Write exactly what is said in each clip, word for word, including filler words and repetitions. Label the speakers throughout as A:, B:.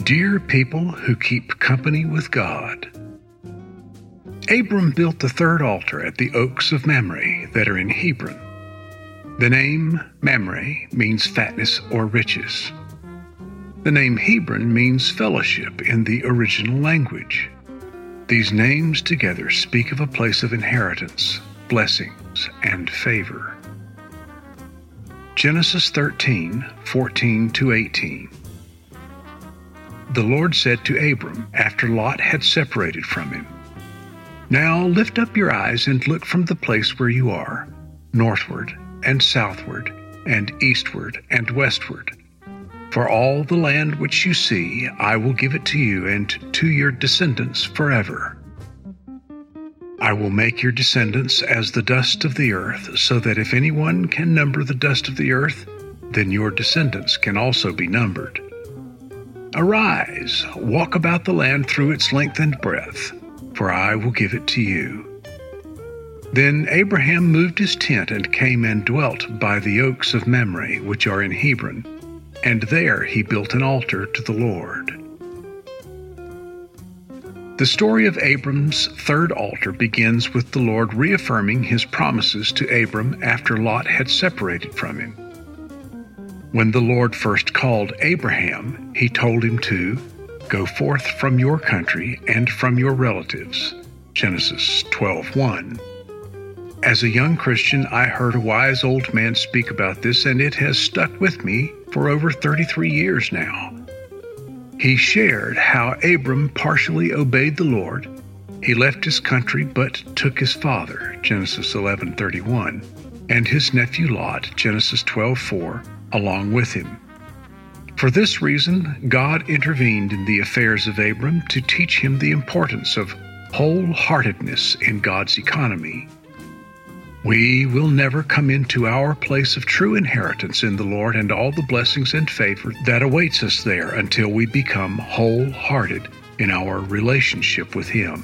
A: Dear people who keep company with God. Abram built the third altar at the oaks of Mamre that are in Hebron. The name Mamre means fatness or riches. The name Hebron means fellowship in the original language. These names together speak of a place of inheritance, blessings, and favor. Genesis thirteen, fourteen to eighteen. The Lord said to Abram, after Lot had separated from him, "Now lift up your eyes and look from the place where you are, northward and southward and eastward and westward. For all the land which you see, I will give it to you and to your descendants forever. I will make your descendants as the dust of the earth, so that if anyone can number the dust of the earth, then your descendants can also be numbered. Arise, walk about the land through its length and breadth, for I will give it to you." Then Abraham moved his tent and came and dwelt by the oaks of Mamre, which are in Hebron, and there he built an altar to the Lord. The story of Abram's third altar begins with the Lord reaffirming his promises to Abram after Lot had separated from him. When the Lord first called Abraham, he told him to go forth from your country and from your relatives. Genesis twelve one. As a young Christian, I heard a wise old man speak about this, and it has stuck with me for over thirty-three years now. He shared how Abram partially obeyed the Lord. He left his country but took his father, Genesis eleven thirty-one, and his nephew Lot, Genesis twelve four, along with him. For this reason, God intervened in the affairs of Abram to teach him the importance of wholeheartedness in God's economy. We will never come into our place of true inheritance in the Lord and all the blessings and favor that awaits us there until we become wholehearted in our relationship with Him.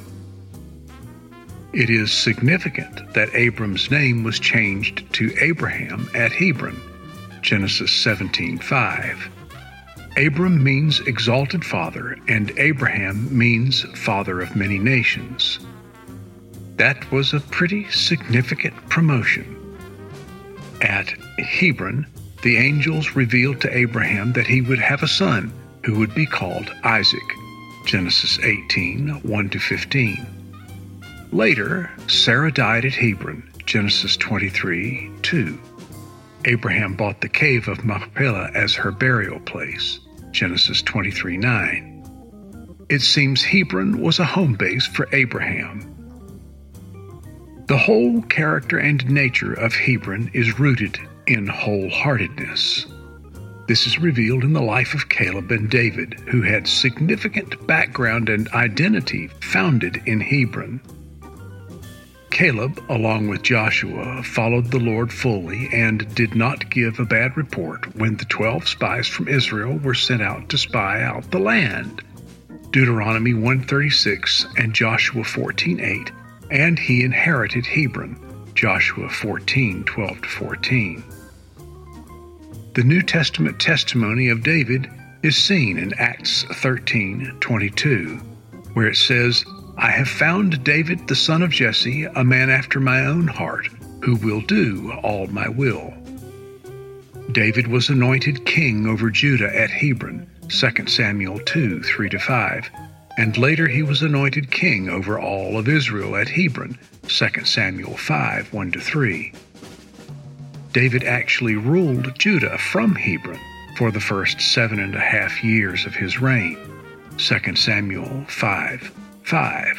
A: It is significant that Abram's name was changed to Abraham at Hebron, Genesis seventeen five. Abram means exalted father, and Abraham means father of many nations. That was a pretty significant promotion. At Hebron, the angels revealed to Abraham that he would have a son who would be called Isaac, Genesis eighteen one to fifteen. Later, Sarah died at Hebron, Genesis twenty-three two. Abraham bought the cave of Machpelah as her burial place, Genesis twenty-three nine. It seems Hebron was a home base for Abraham. The whole character and nature of Hebron is rooted in wholeheartedness. This is revealed in the life of Caleb and David, who had significant background and identity founded in Hebron. Caleb, along with Joshua, followed the Lord fully and did not give a bad report when the twelve spies from Israel were sent out to spy out the land. Deuteronomy one thirty-six and Joshua fourteen eight, and he inherited Hebron, Joshua fourteen twelve to fourteen. The New Testament testimony of David is seen in Acts thirteen twenty-two, where it says, "I have found David the son of Jesse, a man after my own heart, who will do all my will." David was anointed king over Judah at Hebron, Second Samuel two three to five, and later he was anointed king over all of Israel at Hebron, Second Samuel five one to three. David actually ruled Judah from Hebron for the first seven and a half years of his reign, Second Samuel five five.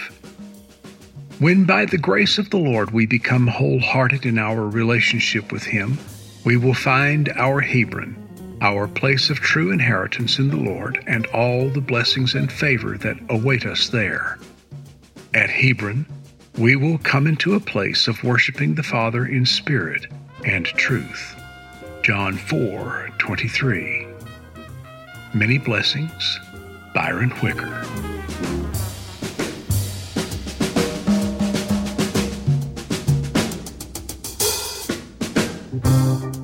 A: When by the grace of the Lord we become wholehearted in our relationship with Him, we will find our Hebron, our place of true inheritance in the Lord, and all the blessings and favor that await us there. At Hebron, we will come into a place of worshiping the Father in spirit and truth. John four twenty-three. Many blessings, Byron Whicker. Thank you.